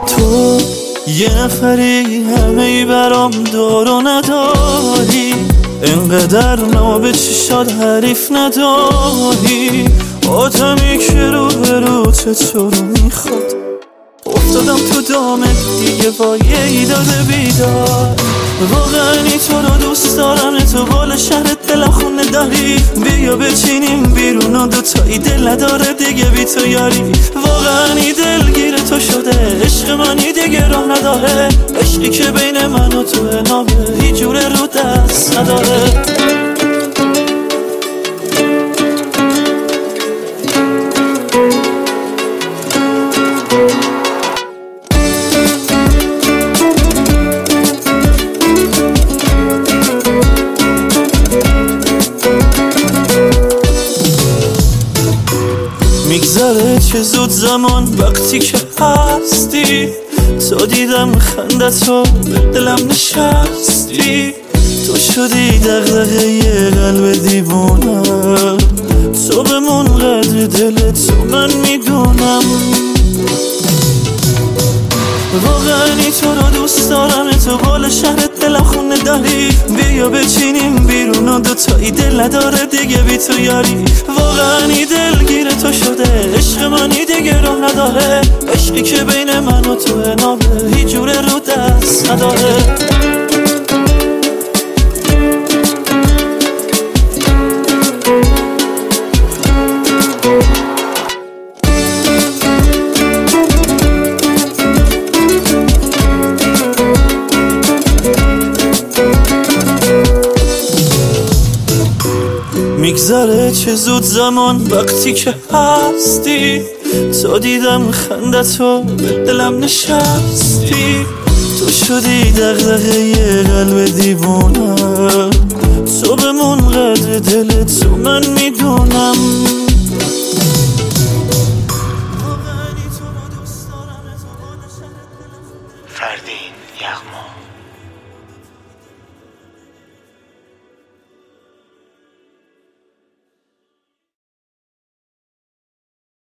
تو یه نفری همه ای برام دار و نداری، انقدر به چشات حریف نداری. آدمی که رو به رو چطور میخواد، افتادم تو دامت دیگه با یه ایداد بیدار. واقعا تو رو دوست دارم، تو بال شهرت دلم خونه داری. بیا بچینیم بیرون و دوتایی دل نداره دیگه بی تو یاری. واقعا دلگیر تو شده عشق منی دیگه راه نداره. عشقی که بین من و تو نامه هیچ جوره رو دست نداره. میگذره چه زود زمان وقتی که هستی. تو دیدم خندتو دلم نشستی. تو شدی دغدغه یه قلب دیوونه. تو بمون قدر دلت تو من میدونم. واقعا تو رو دوست دارم، تو بال شهرت دلم خونه داری. بیا بچینیم بیرون و دوتایی دل نداره دیگه بی تو یاری. واقعا دلگیر تو شده عشق منی دیگه راه نداره. عشقی که بین من و تو نامه هیچ جوره رو دست نداره. میگذره چه زود زمان وقتی که هستی. تو دیدم خندتو دلم نشستی. تو شدی دغدغه یه قلب دیوونه.